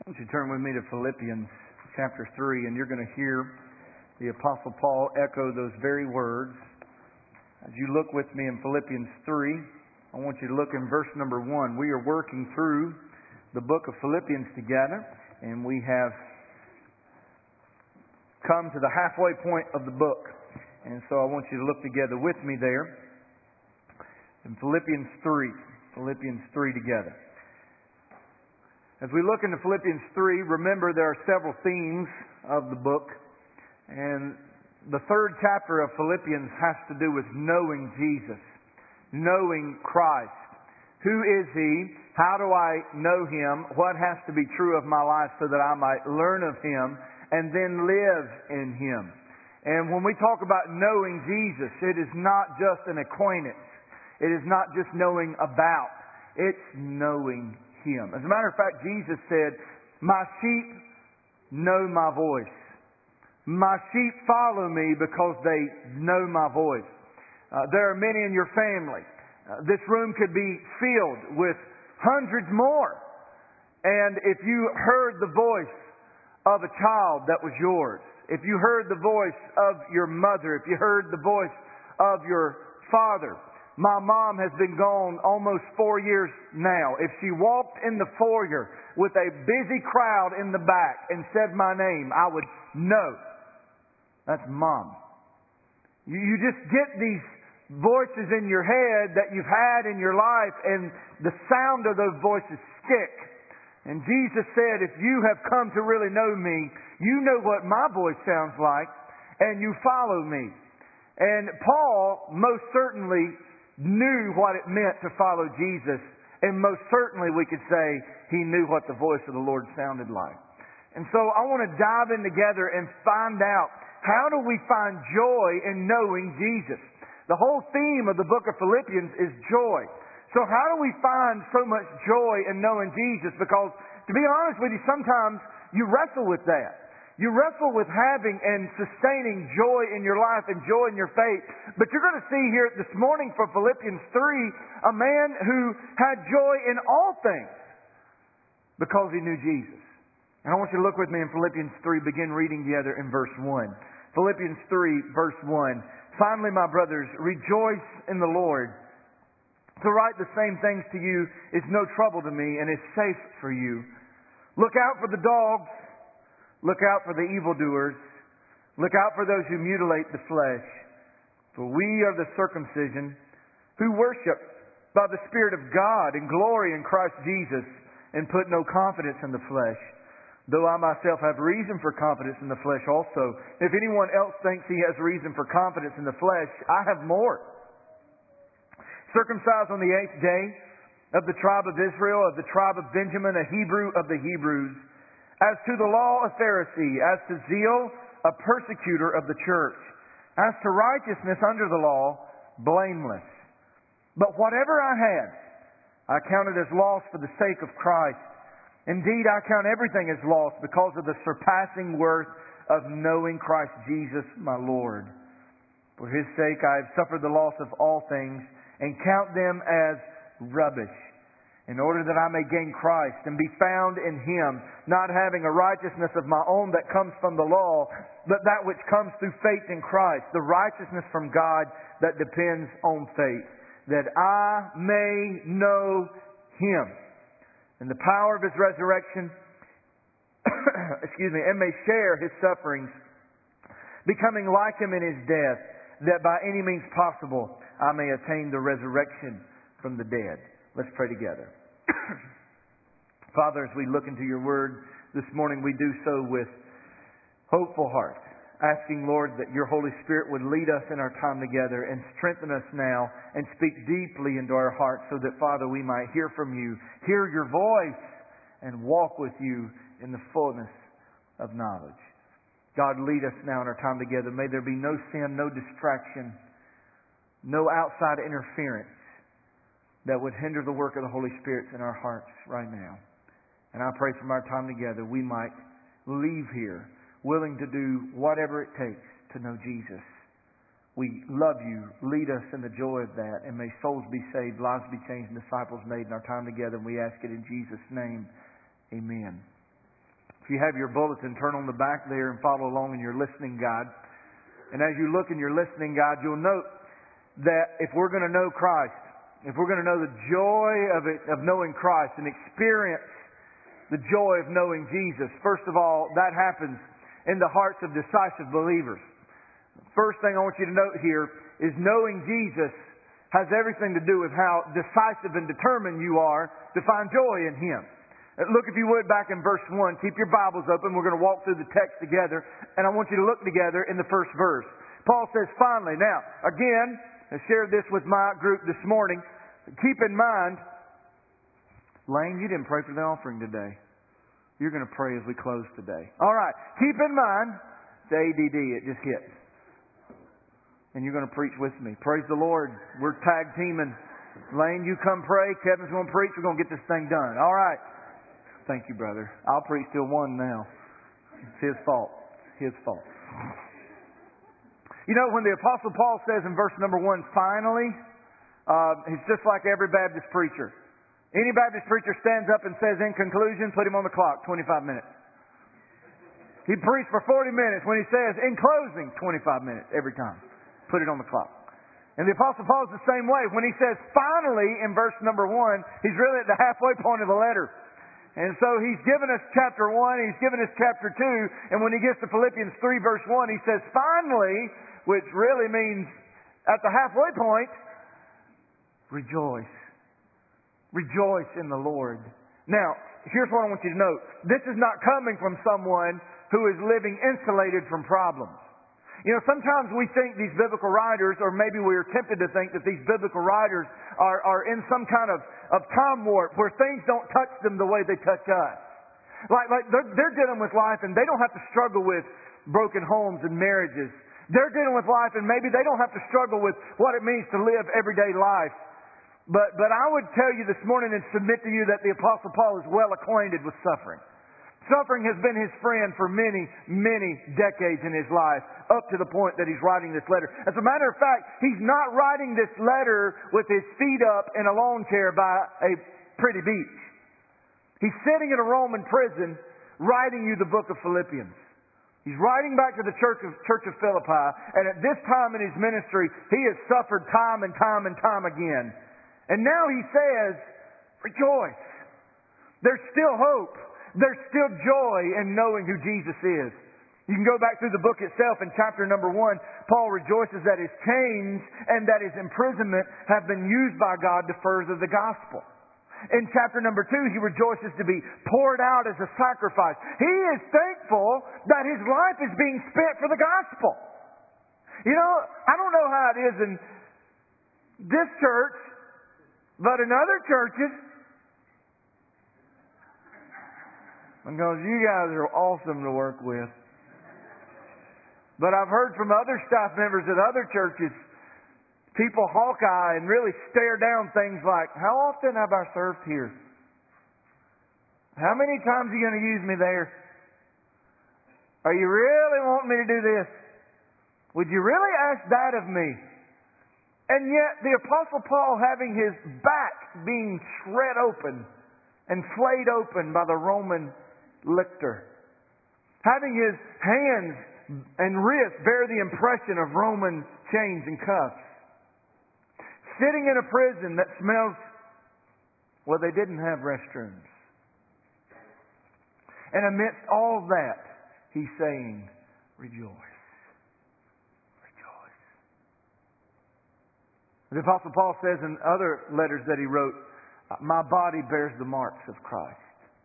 Why don't you turn with me to Philippians chapter 3, and you're going to hear the Apostle Paul echo those very words. As you look with me in Philippians 3, I want you to look in verse number 1. We are working through the book of Philippians together, and we have come to the halfway point of the book. And so I want you to look together with me there in Philippians 3 together. As we look into Philippians 3, remember there are several themes of the book. And the third chapter of Philippians has to do with knowing Jesus, knowing Christ. Who is He? How do I know Him? What has to be true of my life so that I might learn of Him and then live in Him? And when we talk about knowing Jesus, it is not just an acquaintance. It is not just knowing about. It's knowing Him. As a matter of fact, Jesus said, "My sheep know my voice. My sheep follow me because they know my voice." There are many in your family. This room could be filled with hundreds more. And if you heard the voice of a child that was yours, if you heard the voice of your mother, if you heard the voice of your father. My mom has been gone almost 4 years now. If she walked in the foyer with a busy crowd in the back and said my name, I would know. That's Mom. You just get these voices in your head that you've had in your life, and the sound of those voices stick. And Jesus said, if you have come to really know me, you know what my voice sounds like, and you follow me. And Paul most certainly knew what it meant to follow Jesus, and most certainly we could say he knew what the voice of the Lord sounded like. And so I want to dive in together and find out, how do we find joy in knowing Jesus? The whole theme of the book of Philippians is joy. So how do we find so much joy in knowing Jesus? Because to be honest with you, sometimes you wrestle with that. You wrestle with having and sustaining joy in your life and joy in your faith. But you're going to see here this morning from Philippians 3, a man who had joy in all things because he knew Jesus. And I want you to look with me in Philippians 3, begin reading together in verse 1. Philippians 3, verse 1. Finally, my brothers, rejoice in the Lord. To write the same things to you is no trouble to me and is safe for you. Look out for the dogs. Look out for the evildoers. Look out for those who mutilate the flesh. For we are the circumcision who worship by the Spirit of God and glory in Christ Jesus and put no confidence in the flesh. Though I myself have reason for confidence in the flesh also. If anyone else thinks he has reason for confidence in the flesh, I have more. Circumcised on the 8th day, of the tribe of Israel, of the tribe of Benjamin, a Hebrew of the Hebrews. As to the law, a Pharisee. As to zeal, a persecutor of the church. As to righteousness under the law, blameless. But whatever I had, I counted as loss for the sake of Christ. Indeed, I count everything as loss because of the surpassing worth of knowing Christ Jesus my Lord. For His sake I have suffered the loss of all things and count them as rubbish, in order that I may gain Christ and be found in Him, not having a righteousness of my own that comes from the law, but that which comes through faith in Christ, the righteousness from God that depends on faith, that I may know Him and the power of His resurrection, and may share His sufferings, becoming like Him in His death, that by any means possible I may attain the resurrection from the dead. Let's pray together. Father, as we look into your word this morning, we do so with hopeful hearts, asking, Lord, that your Holy Spirit would lead us in our time together and strengthen us now and speak deeply into our hearts so that, Father, we might hear from you, hear your voice, and walk with you in the fullness of knowledge. God, lead us now in our time together. May there be no sin, no distraction, no outside interference that would hinder the work of the Holy Spirit in our hearts right now. And I pray from our time together we might leave here willing to do whatever it takes to know Jesus. We love you. Lead us in the joy of that. And may souls be saved, lives be changed, and disciples made in our time together. And we ask it in Jesus' name. Amen. If you have your bulletin, turn on the back there and follow along in your listening guide. And as you look in your listening guide, you'll note that if we're going to know Christ, if we're going to know the joy of knowing Christ and experience the joy of knowing Jesus, first of all, that happens in the hearts of decisive believers. First thing I want you to note here is knowing Jesus has everything to do with how decisive and determined you are to find joy in Him. Look, if you would, back in verse 1. Keep your Bibles open. We're going to walk through the text together, and I want you to look together in the first verse. Paul says, finally. Now, again, I shared this with my group this morning. Keep in mind, Lane, you didn't pray for the offering today. You're going to pray as we close today. All right. Keep in mind, the ADD, it just hit. And you're going to preach with me. Praise the Lord. We're tag teaming. Lane, you come pray. Kevin's going to preach. We're going to get this thing done. All right. Thank you, brother. I'll preach till 1 now. It's his fault. His fault. You know, when the Apostle Paul says in verse number 1, finally, it's just like every Baptist preacher. Any Baptist preacher stands up and says, in conclusion, put him on the clock, 25 minutes. He preached for 40 minutes. When he says, in closing, 25 minutes every time. Put it on the clock. And the Apostle Paul is the same way. When he says finally in verse number 1, he's really at the halfway point of the letter. And so he's given us chapter 1, he's given us chapter 2, and when he gets to Philippians 3 verse 1, he says finally, which really means at the halfway point, rejoice. Rejoice in the Lord. Now, here's what I want you to note. This is not coming from someone who is living insulated from problems. You know, sometimes we think these biblical writers, or maybe we're tempted to think that these biblical writers are in some kind of time warp where things don't touch them the way they touch us. Like they're dealing with life and they don't have to struggle with broken homes and marriages. They're dealing with life and maybe they don't have to struggle with what it means to live everyday life. But I would tell you this morning and submit to you that the Apostle Paul is well acquainted with suffering. Suffering has been his friend for many, many decades in his life, up to the point that he's writing this letter. As a matter of fact, he's not writing this letter with his feet up in a lawn chair by a pretty beach. He's sitting in a Roman prison writing you the book of Philippians. He's writing back to the church of Philippi, and at this time in his ministry, he has suffered time and time and time again. And now he says, rejoice. There's still hope. There's still joy in knowing who Jesus is. You can go back through the book itself in chapter number 1. Paul rejoices that his chains and that his imprisonment have been used by God to further the gospel. In chapter number 2, he rejoices to be poured out as a sacrifice. He is thankful that his life is being spent for the gospel. You know, I don't know how it is in this church, but in other churches, because you guys are awesome to work with. But I've heard from other staff members at other churches, people hawk-eye and really stare down things like, how often have I served here? How many times are you going to use me there? Are you really wanting me to do this? Would you really ask that of me? And yet the Apostle Paul, having his back being shred open and flayed open by the Roman lictor, having his hands and wrists bear the impression of Roman chains and cuffs, sitting in a prison that smells, well, they didn't have restrooms. And amidst all that, he's saying, rejoice. Rejoice. The Apostle Paul says in other letters that he wrote, my body bears the marks of Christ.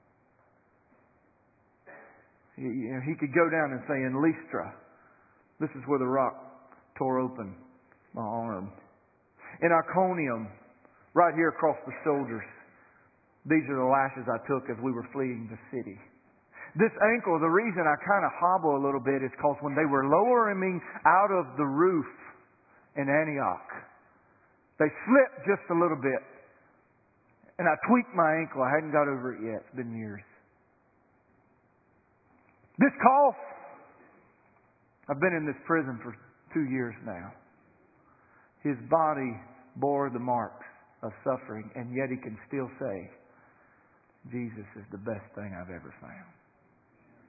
He could go down and say, in Lystra, this is where the rock tore open my arm. In Iconium, right here across the shoulders, these are the lashes I took as we were fleeing the city. This ankle, the reason I kind of hobble a little bit is because when they were lowering me out of the roof in Antioch, they slipped just a little bit. And I tweaked my ankle. I hadn't got over it yet. It's been years. This cough, I've been in this prison for 2 years now. His body bore the marks of suffering, and yet he can still say, Jesus is the best thing I've ever found.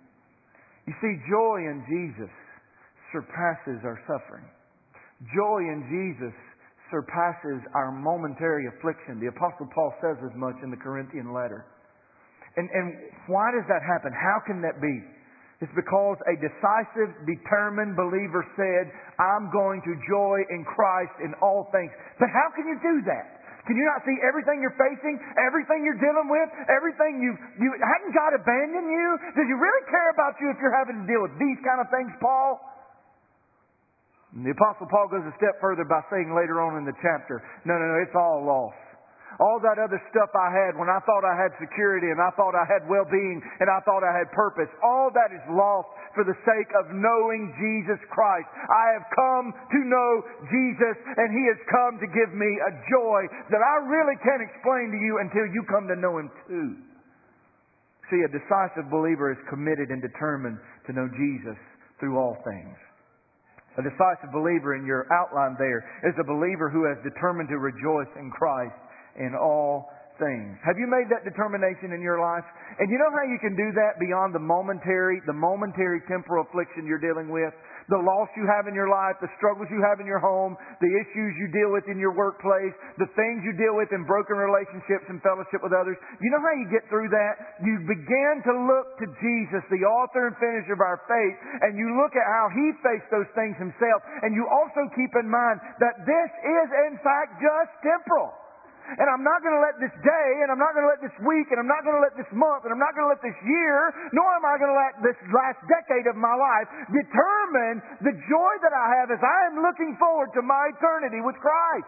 You see, joy in Jesus surpasses our suffering. Joy in Jesus surpasses our momentary affliction. The Apostle Paul says as much in the Corinthian letter. And why does that happen? How can that be? It's because a decisive, determined believer said, I'm going to joy in Christ in all things. But how can you do that? Can you not see everything you're facing, everything you're dealing with, everything you hadn't God abandoned you? Does He really care about you if you're having to deal with these kind of things, Paul? And the Apostle Paul goes a step further by saying later on in the chapter, no, it's all lost. All that other stuff I had when I thought I had security and I thought I had well-being and I thought I had purpose, all that is lost for the sake of knowing Jesus Christ. I have come to know Jesus, and He has come to give me a joy that I really can't explain to you until you come to know Him too. See, a decisive believer is committed and determined to know Jesus through all things. A decisive believer in your outline there is a believer who has determined to rejoice in Christ in all things. Have you made that determination in your life? And you know how you can do that beyond the momentary temporal affliction you're dealing with? The loss you have in your life, the struggles you have in your home, the issues you deal with in your workplace, the things you deal with in broken relationships and fellowship with others. You know how you get through that? You begin to look to Jesus, the author and finisher of our faith, and you look at how He faced those things Himself, and you also keep in mind that this is in fact just temporal. And I'm not going to let this day, and I'm not going to let this week, and I'm not going to let this month, and I'm not going to let this year, nor am I going to let this last decade of my life determine the joy that I have as I am looking forward to my eternity with Christ.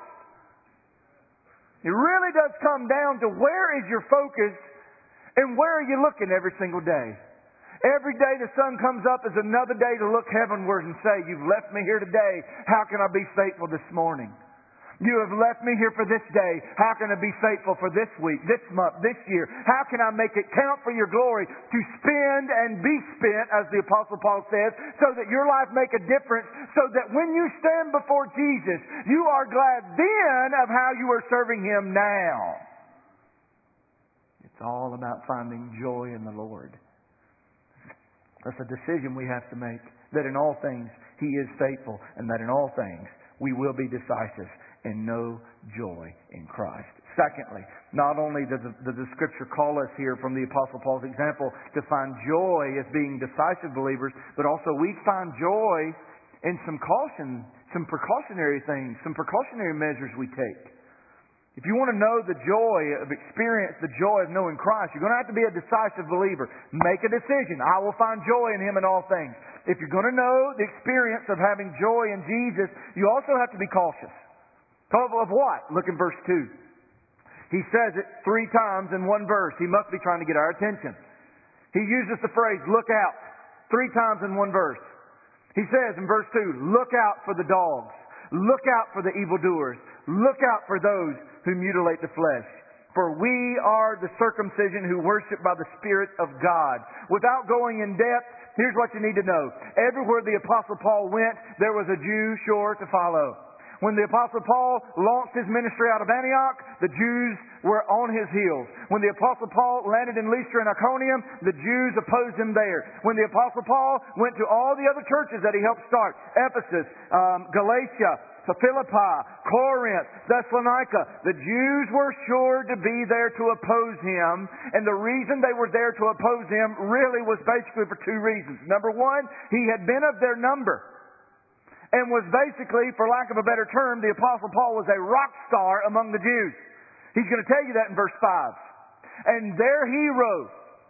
It really does come down to where is your focus and where are you looking every single day. Every day the sun comes up is another day to look heavenward and say, you've left me here today. How can I be faithful this morning? You have left me here for this day. How can I be faithful for this week, this month, this year? How can I make it count for your glory to spend and be spent, as the Apostle Paul says, so that your life make a difference, so that when you stand before Jesus, you are glad then of how you are serving Him now. It's all about finding joy in the Lord. That's a decision we have to make, that in all things He is faithful, and that in all things we will be decisive and know joy in Christ. Secondly, not only does the Scripture call us here from the Apostle Paul's example to find joy as being decisive believers, but also we find joy in some caution, some precautionary things, some precautionary measures we take. If you want to know the joy of experience, the joy of knowing Christ, you're going to have to be a decisive believer. Make a decision. I will find joy in Him in all things. If you're going to know the experience of having joy in Jesus, you also have to be cautious. Of what? Look in verse 2. He says it 3 times in one verse. He must be trying to get our attention. He uses the phrase, look out, 3 times in one verse. He says in verse 2, look out for the dogs. Look out for the evildoers. Look out for those who mutilate the flesh. For we are the circumcision who worship by the Spirit of God. Without going in depth, here's what you need to know. Everywhere the Apostle Paul went, there was a Jew sure to follow. When the Apostle Paul launched his ministry out of Antioch, the Jews were on his heels. When the Apostle Paul landed in Lystra and Iconium, the Jews opposed him there. When the Apostle Paul went to all the other churches that he helped start, Ephesus, Galatia, Philippi, Corinth, Thessalonica, the Jews were sure to be there to oppose him. And the reason they were there to oppose him really was basically for 2 reasons. Number 1, he had been of their number. And was basically, for lack of a better term, the Apostle Paul was a rock star among the Jews. He's going to tell you that in verse 5. And their hero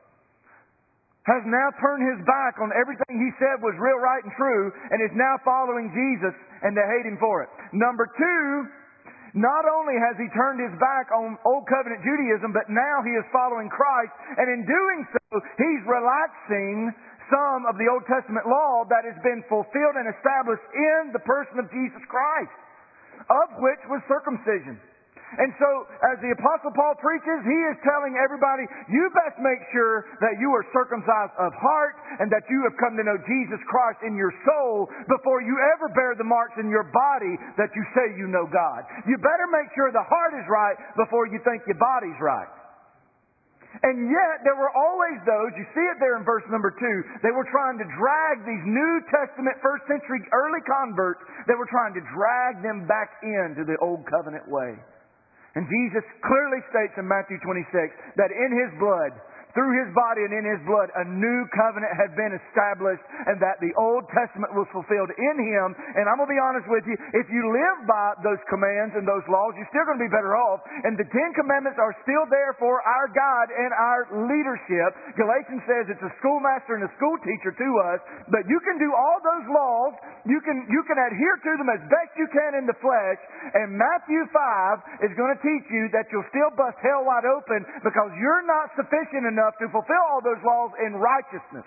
has now turned his back on everything he said was real, right, and true, and is now following Jesus, and they hate him for it. Number 2, not only has he turned his back on Old Covenant Judaism, but now he is following Christ, and in doing so, he's relaxing some of the Old Testament law that has been fulfilled and established in the person of Jesus Christ, of which was circumcision. And so, as the Apostle Paul preaches, he is telling everybody, you best make sure that you are circumcised of heart and that you have come to know Jesus Christ in your soul before you ever bear the marks in your body that you say you know God. You better make sure the heart is right before you think your body's right. And yet, there were always those, you see it there in verse number 2, they were trying to drag these New Testament, first century, early converts, they were trying to drag them back into the Old Covenant way. And Jesus clearly states in Matthew 26 that in His blood, through His body and in His blood, a new covenant had been established and that the Old Testament was fulfilled in Him. And I'm going to be honest with you, if you live by those commands and those laws, you're still going to be better off. And the Ten Commandments are still there for our guide and our leadership. Galatians says it's a schoolmaster and a school teacher to us. But you can do all those laws. You can adhere to them as best you can in the flesh. And Matthew 5 is going to teach you that you'll still bust hell wide open because you're not sufficient enough to fulfill all those laws in righteousness.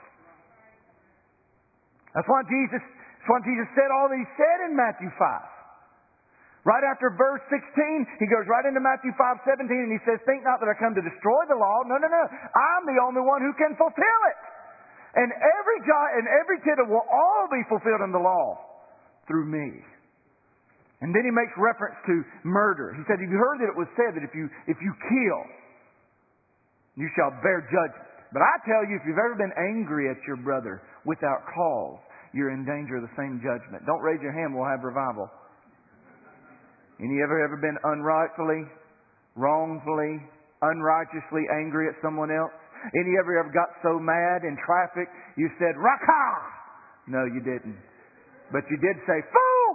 That's why Jesus said all that He said in Matthew 5. Right after verse 16, He goes right into Matthew 5:17 and He says, think not that I come to destroy the law. No. I'm the only one who can fulfill it. And every jot and every tittle will all be fulfilled in the law through me. And then He makes reference to murder. He said, have you heard that it was said that if you kill, you shall bear judgment. But I tell you, if you've ever been angry at your brother without cause, you're in danger of the same judgment. Don't raise your hand, we'll have revival. Any ever been unrightfully, wrongfully, unrighteously angry at someone else? Any ever got so mad in traffic you said, "Rakah"? No, you didn't. But you did say, "Fool!"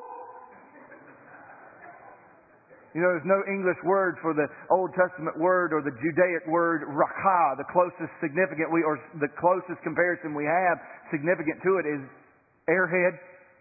You know, there's no English word for the Old Testament word or the Judaic word rakah. The closest the closest comparison we have significant to it is airhead.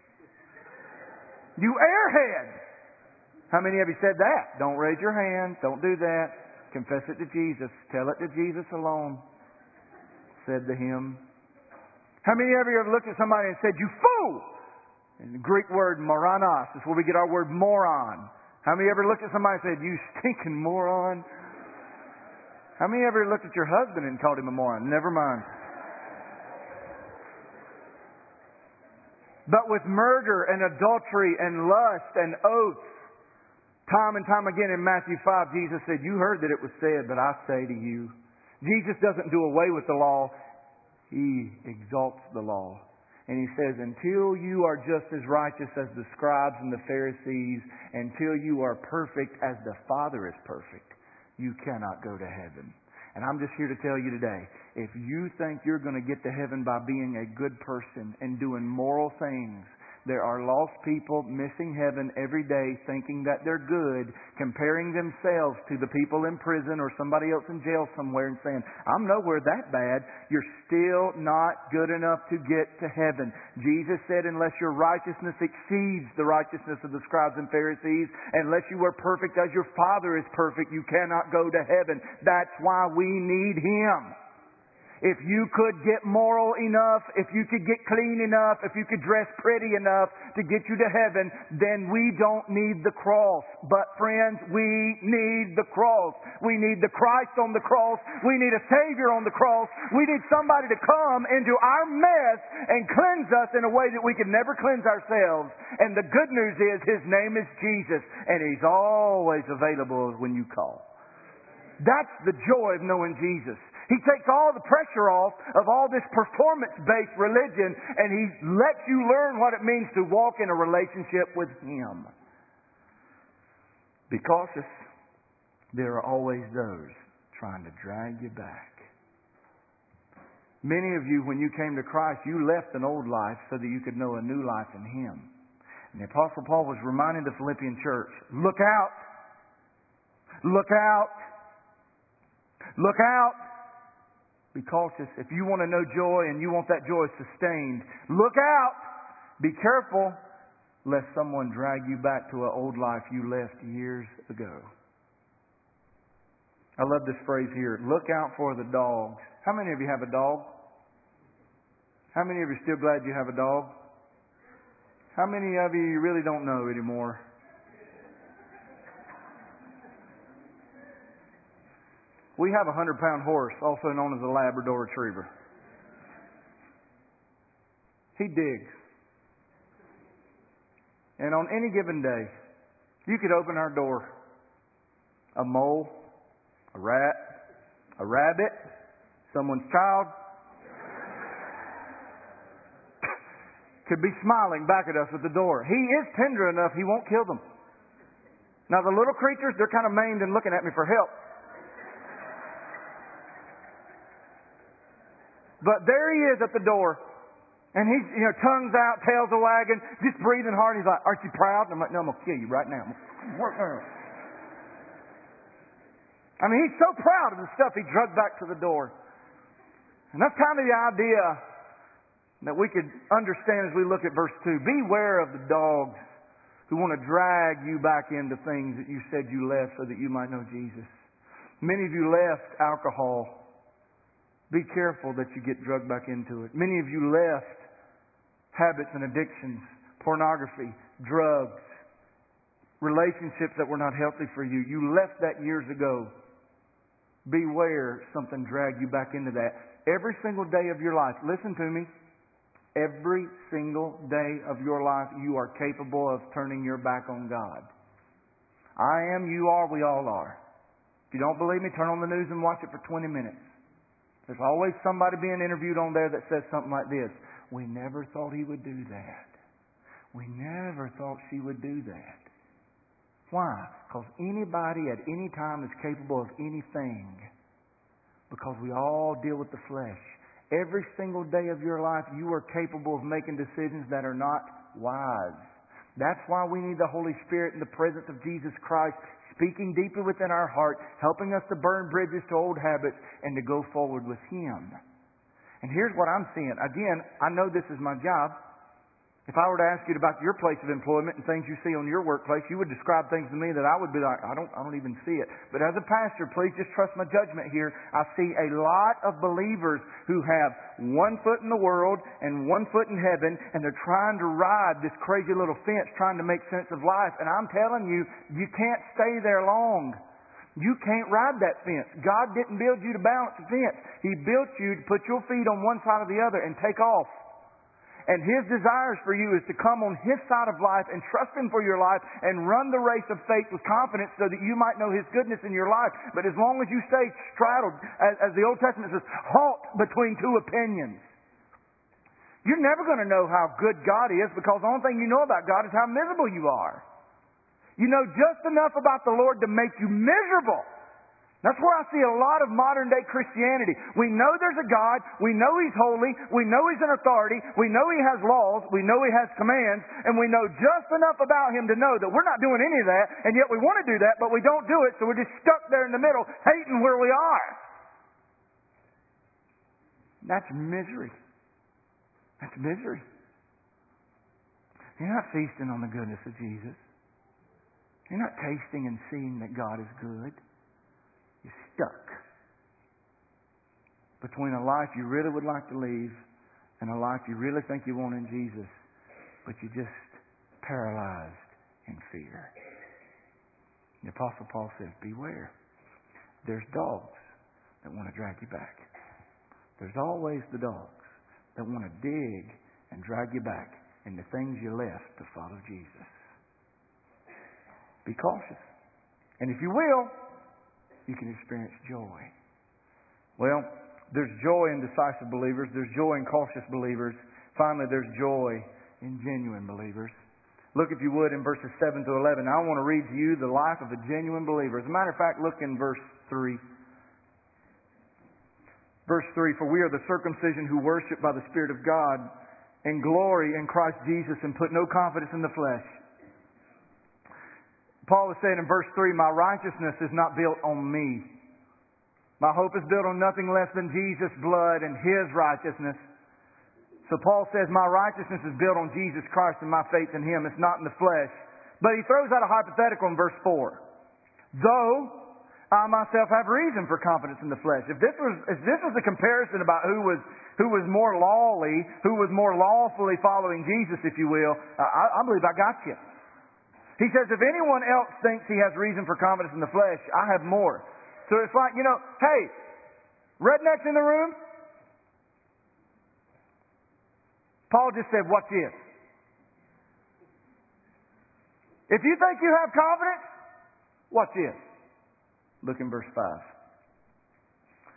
You airhead! How many of you said that? Don't raise your hand. Don't do that. Confess it to Jesus. Tell it to Jesus alone. Said the hymn. How many of you have looked at somebody and said, "You fool"? And the Greek word moranos is where we get our word moron. How many ever looked at somebody and said, "You stinking moron"? How many ever looked at your husband and called him a moron? Never mind. But with murder and adultery and lust and oaths, time and time again in Matthew 5, Jesus said, you heard that it was said, but I say to you. Jesus doesn't do away with the law. He exalts the law. And He says, until you are just as righteous as the scribes and the Pharisees, until you are perfect as the Father is perfect, you cannot go to heaven. And I'm just here to tell you today, if you think you're going to get to heaven by being a good person and doing moral things, there are lost people missing heaven every day thinking that they're good, comparing themselves to the people in prison or somebody else in jail somewhere and saying, I'm nowhere that bad. You're still not good enough to get to heaven. Jesus said, unless your righteousness exceeds the righteousness of the scribes and Pharisees, unless you are perfect as your Father is perfect, you cannot go to heaven. That's why we need Him. If you could get moral enough, if you could get clean enough, if you could dress pretty enough to get you to heaven, then we don't need the cross. But friends, we need the cross. We need the Christ on the cross. We need a Savior on the cross. We need somebody to come into our mess and cleanse us in a way that we can never cleanse ourselves. And the good news is His name is Jesus, and He's always available when you call. That's the joy of knowing Jesus. He takes all the pressure off of all this performance-based religion, and He lets you learn what it means to walk in a relationship with Him. Be cautious. There are always those trying to drag you back. Many of you, when you came to Christ, you left an old life so that you could know a new life in Him. And the Apostle Paul was reminding the Philippian church, look out! Look out! Look out! Be cautious. If you want to know joy and you want that joy sustained, look out! Be careful lest someone drag you back to an old life you left years ago. I love this phrase here. Look out for the dogs. How many of you have a dog? How many of you are still glad you have a dog? How many of you really don't know anymore? We have a 100-pound horse, also known as a Labrador Retriever. He digs. And on any given day, you could open our door. A mole, a rat, a rabbit, someone's child, could be smiling back at us at the door. He is tender enough, He won't kill them. Now the little creatures, they're kind of maimed and looking at me for help. But there He is at the door. And he's, tongues out, tails a wagging, just breathing hard. He's like, aren't you proud? And I'm like, no, I'm going to kill you right now. I mean, He's so proud of the stuff He drugged back to the door. And that's kind of the idea that we could understand as we look at verse 2. Beware of the dogs who want to drag you back into things that you said you left so that you might know Jesus. Many of you left alcohol. Be careful that you get drugged back into it. Many of you left habits and addictions, pornography, drugs, relationships that were not healthy for you. You left that years ago. Beware something drag you back into that. Every single day of your life, listen to me, every single day of your life you are capable of turning your back on God. I am, you are, we all are. If you don't believe me, turn on the news and watch it for 20 minutes. There's always somebody being interviewed on there that says something like this. We never thought he would do that. We never thought she would do that. Why? Because anybody at any time is capable of anything. Because we all deal with the flesh. Every single day of your life, you are capable of making decisions that are not wise. That's why we need the Holy Spirit in the presence of Jesus Christ, speaking deeply within our heart, helping us to burn bridges to old habits and to go forward with Him. And here's what I'm seeing. Again, I know this is my job. If I were to ask you about your place of employment and things you see on your workplace, you would describe things to me that I would be like, I don't even see it. But as a pastor, please just trust my judgment here. I see a lot of believers who have one foot in the world and one foot in heaven, and they're trying to ride this crazy little fence, trying to make sense of life. And I'm telling you, you can't stay there long. You can't ride that fence. God didn't build you to balance the fence. He built you to put your feet on one side or the other and take off. And His desires for you is to come on His side of life and trust Him for your life and run the race of faith with confidence so that you might know His goodness in your life. But as long as you stay straddled, as the Old Testament says, halt between two opinions, you're never going to know how good God is, because the only thing you know about God is how miserable you are. You know just enough about the Lord to make you miserable. That's where I see a lot of modern day Christianity. We know there's a God. We know He's holy. We know He's an authority. We know He has laws. We know He has commands. And we know just enough about Him to know that we're not doing any of that. And yet we want to do that, but we don't do it. So we're just stuck there in the middle, hating where we are. That's misery. That's misery. You're not feasting on the goodness of Jesus. You're not tasting and seeing that God is good. You're stuck between a life you really would like to leave and a life you really think you want in Jesus, but you're just paralyzed in fear. The Apostle Paul says, beware. There's dogs that want to drag you back. There's always the dogs that want to dig and drag you back into things you left to follow Jesus. Be cautious. And if you will, you can experience joy. Well, there's joy in decisive believers. There's joy in cautious believers. Finally, there's joy in genuine believers. Look, if you would, in verses 7 to 11. I want to read to you the life of a genuine believer. As a matter of fact, look in verse 3. Verse 3, for we are the circumcision who worship by the Spirit of God and glory in Christ Jesus and put no confidence in the flesh. Paul is saying in verse 3, my righteousness is not built on me. My hope is built on nothing less than Jesus' blood and His righteousness. So Paul says my righteousness is built on Jesus Christ and my faith in Him. It's not in the flesh. But he throws out a hypothetical in verse 4. Though I myself have reason for confidence in the flesh. If this was a comparison about who was more lawfully following Jesus, if you will, I believe I got you. He says, if anyone else thinks he has reason for confidence in the flesh, I have more. So it's like, hey, rednecks in the room? Paul just said, watch this. If you think you have confidence, watch this. Look in verse 5.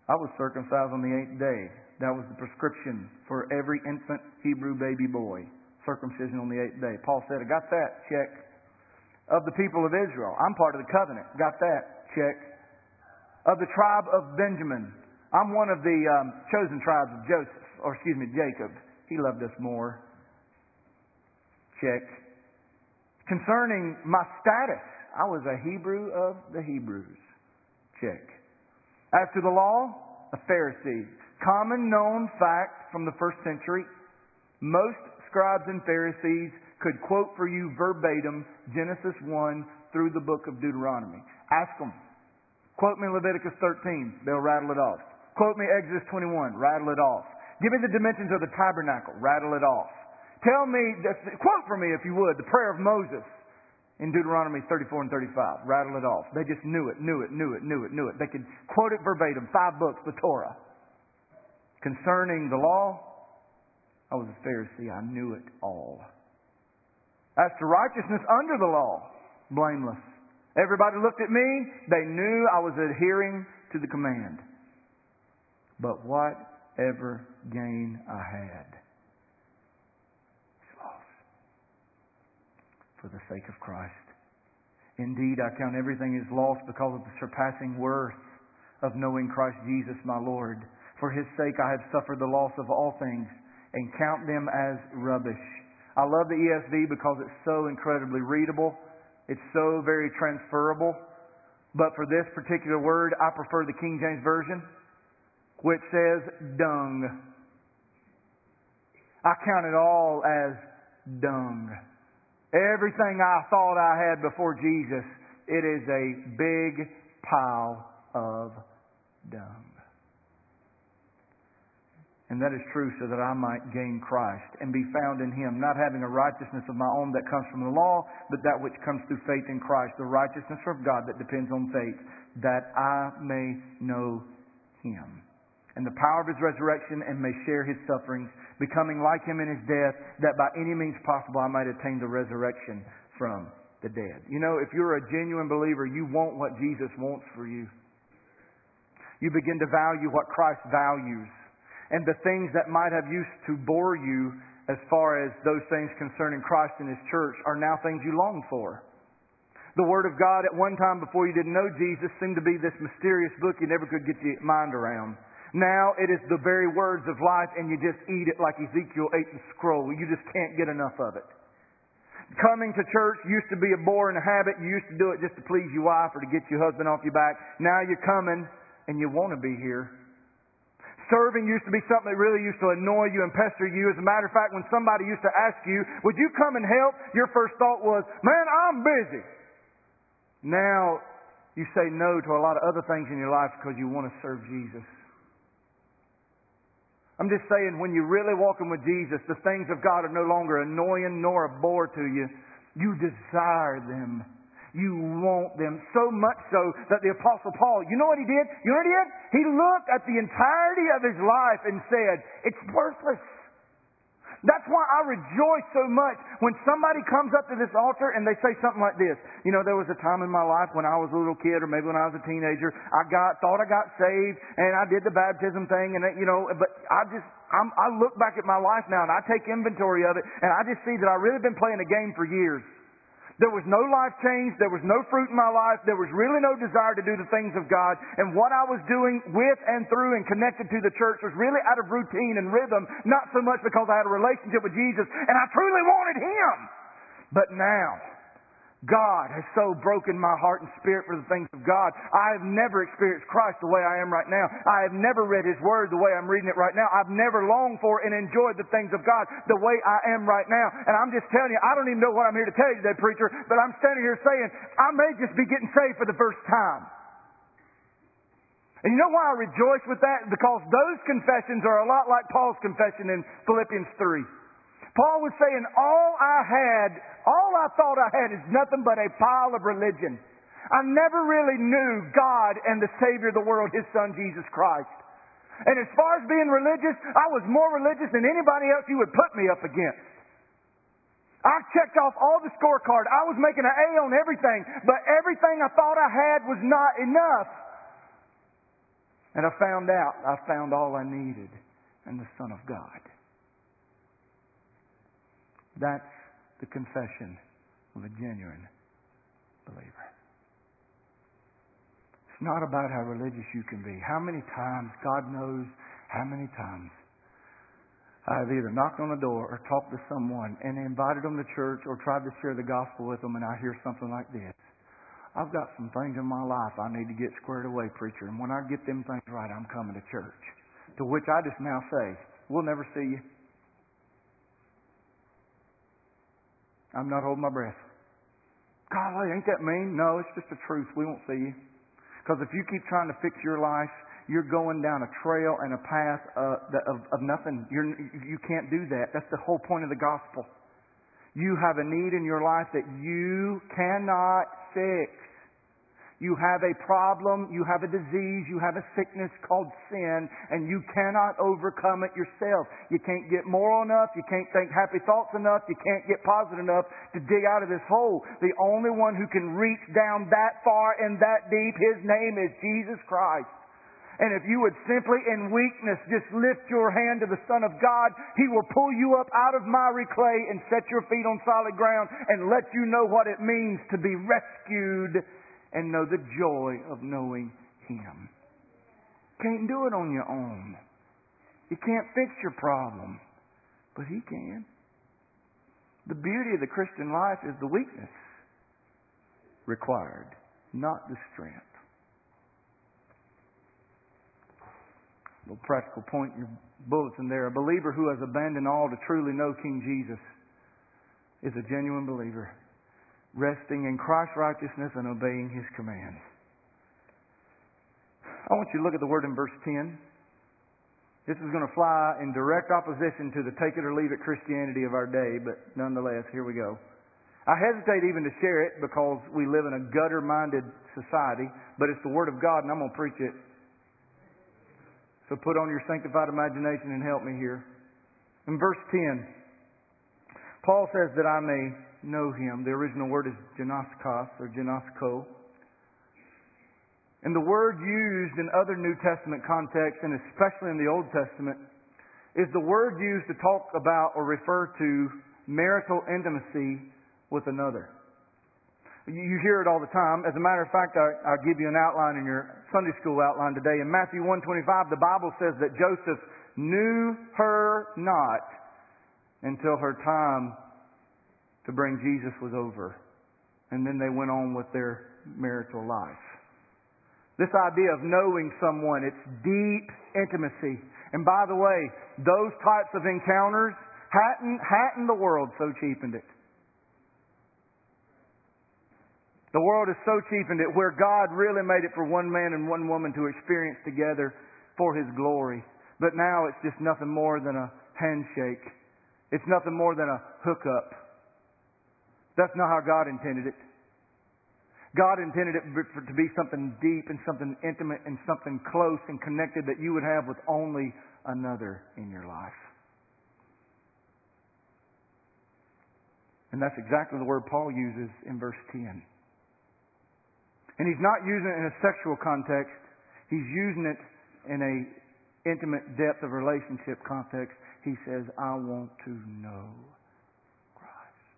I was circumcised on the 8th day. That was the prescription for every infant Hebrew baby boy. Circumcision on the 8th day. Paul said, I got that. Check. Of the people of Israel, I'm part of the covenant. Got that. Check. Of the tribe of Benjamin, I'm one of the chosen tribes of Jacob. He loved us more. Check. Concerning my status, I was a Hebrew of the Hebrews. Check. As to the law, a Pharisee. Common known fact from the first century. Most scribes and Pharisees could quote for you verbatim Genesis 1 through the book of Deuteronomy. Ask them. Quote me Leviticus 13. They'll rattle it off. Quote me Exodus 21. Rattle it off. Give me the dimensions of the tabernacle. Rattle it off. Tell me, quote for me if you would, the prayer of Moses in Deuteronomy 34 and 35. Rattle it off. They just knew it. They could quote it verbatim. 5 books, the Torah. Concerning the law, I was a Pharisee. I knew it all. As to righteousness under the law, blameless. Everybody looked at me. They knew I was adhering to the command. But whatever gain I had, it's lost for the sake of Christ. Indeed, I count everything as lost because of the surpassing worth of knowing Christ Jesus my Lord. For His sake I have suffered the loss of all things and count them as rubbish. I love the ESV because it's so incredibly readable. It's so very transferable. But for this particular word, I prefer the King James Version, which says dung. I count it all as dung. Everything I thought I had before Jesus, it is a big pile of dung. And that is true so that I might gain Christ and be found in Him, not having a righteousness of my own that comes from the law, but that which comes through faith in Christ, the righteousness of God that depends on faith, that I may know Him and the power of His resurrection and may share His sufferings, becoming like Him in His death, that by any means possible I might attain the resurrection from the dead. You know, if you're a genuine believer, you want what Jesus wants for you. You begin to value what Christ values. And the things that might have used to bore you as far as those things concerning Christ and His church are now things you long for. The Word of God at one time before you didn't know Jesus seemed to be this mysterious book you never could get your mind around. Now it is the very words of life and you just eat it like Ezekiel ate the scroll. You just can't get enough of it. Coming to church used to be a bore and a habit. You used to do it just to please your wife or to get your husband off your back. Now you're coming and you want to be here. Serving used to be something that really used to annoy you and pester you. As a matter of fact, when somebody used to ask you, would you come and help? Your first thought was, man, I'm busy. Now you say no to a lot of other things in your life because you want to serve Jesus. I'm just saying, when you're really walking with Jesus, the things of God are no longer annoying nor a bore to you. You desire them. You want them so much so that the Apostle Paul, you know what he did? You know what he did? He looked at the entirety of his life and said, it's worthless. That's why I rejoice so much when somebody comes up to this altar and they say something like this. You know, there was a time in my life when I was a little kid or maybe when I was a teenager, I thought I got saved and I did the baptism thing and, but I look back at my life now and I take inventory of it and I just see that I've really been playing a game for years. There was no life change. There was no fruit in my life. There was really no desire to do the things of God. And what I was doing with and through and connected to the church was really out of routine and rhythm, not so much because I had a relationship with Jesus and I truly wanted Him. But now, God has so broken my heart and spirit for the things of God. I have never experienced Christ the way I am right now. I have never read His Word the way I'm reading it right now. I've never longed for and enjoyed the things of God the way I am right now. And I'm just telling you, I don't even know what I'm here to tell you today, preacher, but I'm standing here saying, I may just be getting saved for the first time. And you know why I rejoice with that? Because those confessions are a lot like Paul's confession in Philippians 3. Paul was saying, all I thought I had is nothing but a pile of religion. I never really knew God and the Savior of the world, His Son, Jesus Christ. And as far as being religious, I was more religious than anybody else you would put me up against. I checked off all the scorecard. I was making an A on everything, but everything I thought I had was not enough. And I found all I needed in the Son of God. That's the confession of a genuine believer. It's not about how religious you can be. How many times, God knows how many times, I've either knocked on a door or talked to someone and invited them to church or tried to share the gospel with them, and I hear something like this. I've got some things in my life I need to get squared away, preacher, and when I get them things right, I'm coming to church. To which I just now say, we'll never see you. I'm not holding my breath. Golly, ain't that mean? No, it's just the truth. We won't see you. Because if you keep trying to fix your life, you're going down a trail and a path of nothing. You can't do that. That's the whole point of the gospel. You have a need in your life that you cannot fix. You have a problem, you have a disease, you have a sickness called sin, and you cannot overcome it yourself. You can't get moral enough, you can't think happy thoughts enough, you can't get positive enough to dig out of this hole. The only one who can reach down that far and that deep, His name is Jesus Christ. And if you would simply in weakness just lift your hand to the Son of God, He will pull you up out of miry clay and set your feet on solid ground and let you know what it means to be rescued and know the joy of knowing Him. Can't do it on your own. You can't fix your problem, but He can. The beauty of the Christian life is the weakness required, not the strength. A little practical point in your bulletin there. A believer who has abandoned all to truly know King Jesus is a genuine believer, resting in Christ's righteousness and obeying His commands. I want you to look at the word in verse 10. This is going to fly in direct opposition to the take it or leave it Christianity of our day, but nonetheless, here we go. I hesitate even to share it because we live in a gutter-minded society, but it's the Word of God and I'm going to preach it. So put on your sanctified imagination and help me here. In verse 10, Paul says that I may know Him. The original word is genoskos or genosko. And the word used in other New Testament contexts, and especially in the Old Testament, is the word used to talk about or refer to marital intimacy with another. You hear it all the time. As a matter of fact, I'll give you an outline in your Sunday school outline today. In Matthew 1:25, the Bible says that Joseph knew her not until her time to bring Jesus was over. And then they went on with their marital life. This idea of knowing someone, it's deep intimacy. And by the way, those types of encounters hadn't the world so cheapened it. The world has so cheapened it where God really made it for one man and one woman to experience together for His glory. But now it's just nothing more than a handshake. It's nothing more than a hookup. That's not how God intended it. God intended it to be something deep and something intimate and something close and connected that you would have with only another in your life. And that's exactly the word Paul uses in verse 10. And he's not using it in a sexual context. He's using it in a intimate depth of relationship context. He says, I want to know Christ.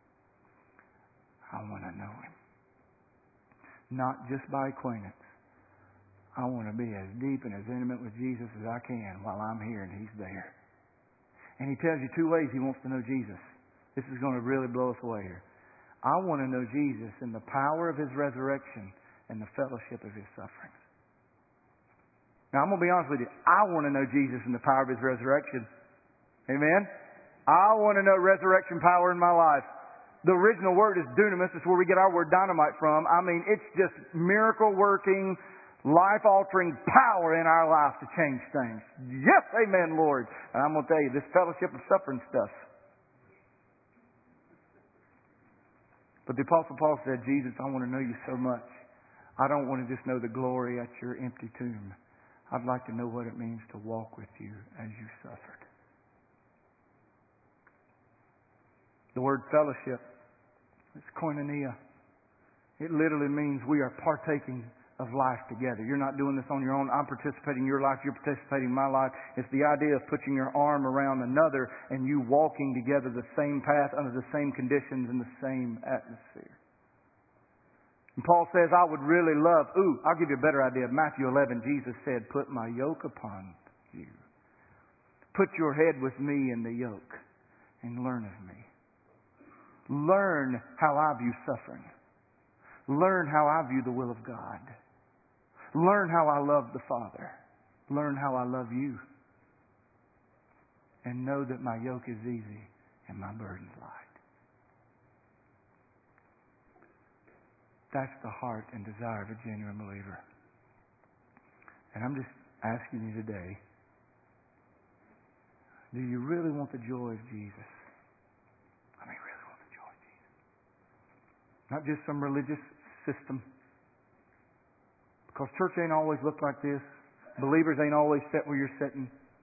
I want to know Him. Not just by acquaintance. I want to be as deep and as intimate with Jesus as I can while I'm here and He's there. And he tells you two ways he wants to know Jesus. This is going to really blow us away here. I want to know Jesus in the power of His resurrection and the fellowship of His sufferings. Now, I'm going to be honest with you. I want to know Jesus in the power of His resurrection. Amen? I want to know resurrection power in my life. The original word is dunamis. It's where we get our word dynamite from. I mean, it's just miracle-working, life-altering power in our life to change things. Yes, amen, Lord. And I'm going to tell you, this fellowship of suffering stuff. But the Apostle Paul said, Jesus, I want to know You so much. I don't want to just know the glory at Your empty tomb. I'd like to know what it means to walk with You as You suffered. The word fellowship, it's koinonia. It literally means we are partaking of life together. You're not doing this on your own. I'm participating in your life. You're participating in my life. It's the idea of putting your arm around another and you walking together the same path under the same conditions in the same atmosphere. And Paul says, I would really love, I'll give you a better idea. Matthew 11, Jesus said, put my yoke upon you. Put your head with me in the yoke and learn of me. Learn how I view suffering. Learn how I view the will of God. Learn how I love the Father. Learn how I love you. And know that my yoke is easy and my burden's light. That's the heart and desire of a genuine believer. And I'm just asking you today, do you really want the joy of Jesus? I mean, really want the joy of Jesus. Not just some religious system. Because church ain't always looked like this. Believers ain't always set where you're sitting.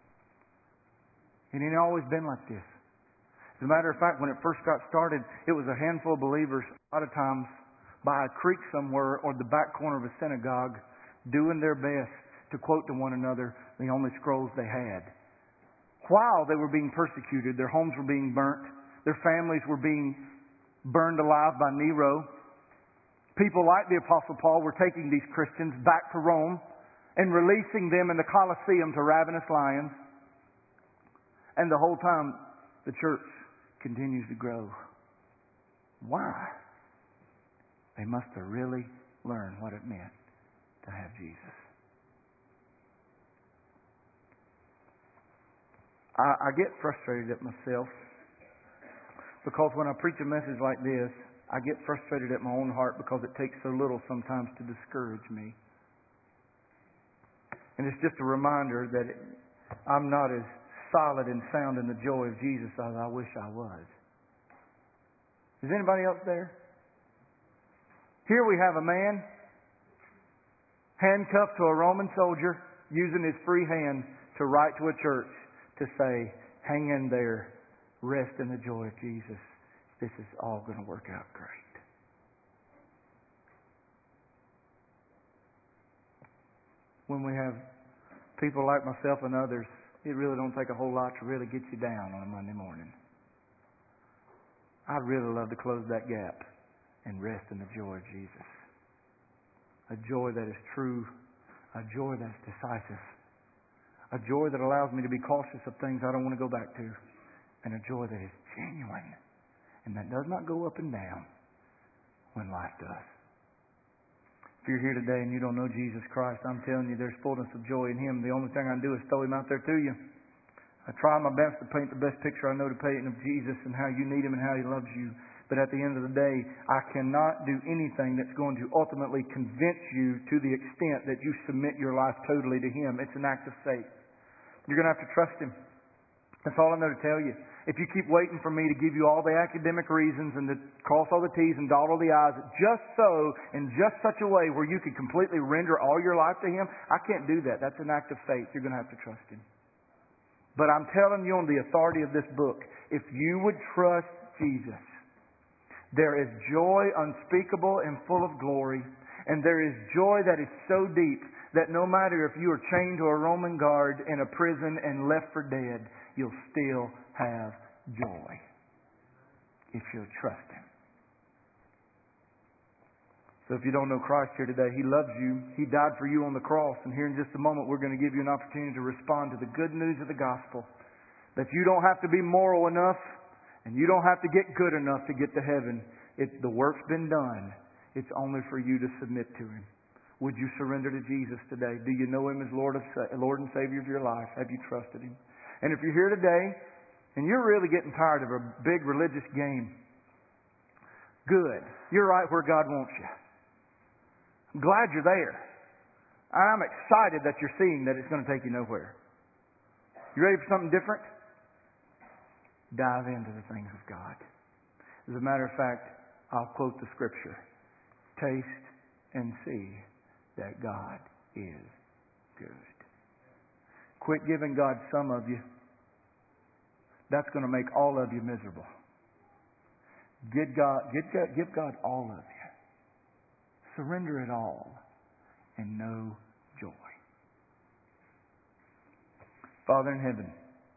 It ain't always been like this. As a matter of fact, when it first got started, it was a handful of believers, a lot of times, by a creek somewhere or the back corner of a synagogue, doing their best to quote to one another the only scrolls they had. While they were being persecuted, their homes were being burnt, their families were being burned alive by Nero. People like the Apostle Paul were taking these Christians back to Rome and releasing them in the Colosseum to ravenous lions. And the whole time, the church continues to grow. Why? They must have really learned what it meant to have Jesus. I get frustrated at myself because when I preach a message like this, I get frustrated at my own heart because it takes so little sometimes to discourage me. And it's just a reminder that I'm not as solid and sound in the joy of Jesus as I wish I was. Is anybody else there? Here we have a man handcuffed to a Roman soldier using his free hand to write to a church to say, hang in there, rest in the joy of Jesus. This is all going to work out great. When we have people like myself and others, it really don't take a whole lot to really get you down on a Monday morning. I'd really love to close that gap and rest in the joy of Jesus. A joy that is true, a joy that's decisive, a joy that allows me to be cautious of things I don't want to go back to, and a joy that is genuine. And that does not go up and down when life does. If you're here today and you don't know Jesus Christ, I'm telling you there's fullness of joy in Him. The only thing I can do is throw Him out there to you. I try my best to paint the best picture I know to paint of Jesus and how you need Him and how He loves you. But at the end of the day, I cannot do anything that's going to ultimately convince you to the extent that you submit your life totally to Him. It's an act of faith. You're going to have to trust Him. That's all I know to tell you. If you keep waiting for me to give you all the academic reasons and to cross all the T's and dot all the I's just so, in just such a way where you can completely render all your life to Him, I can't do that. That's an act of faith. You're going to have to trust Him. But I'm telling you on the authority of this book, if you would trust Jesus, there is joy unspeakable and full of glory, and there is joy that is so deep that no matter if you are chained to a Roman guard in a prison and left for dead, you'll still have joy if you'll trust Him. So if you don't know Christ here today, He loves you. He died for you on the cross. And here in just a moment, we're going to give you an opportunity to respond to the good news of the gospel. That you don't have to be moral enough and you don't have to get good enough to get to heaven. The work's been done. It's only for you to submit to Him. Would you surrender to Jesus today? Do you know Him as Lord and Savior of your life? Have you trusted Him? And if you're here today and you're really getting tired of a big religious game, good. You're right where God wants you. I'm glad you're there. I'm excited that you're seeing that it's going to take you nowhere. You ready for something different? Dive into the things of God. As a matter of fact, I'll quote the scripture. Taste and see that God is good. Quit giving God some of you. That's going to make all of you miserable. Give God all of you. Surrender it all. and no joy. Father in heaven,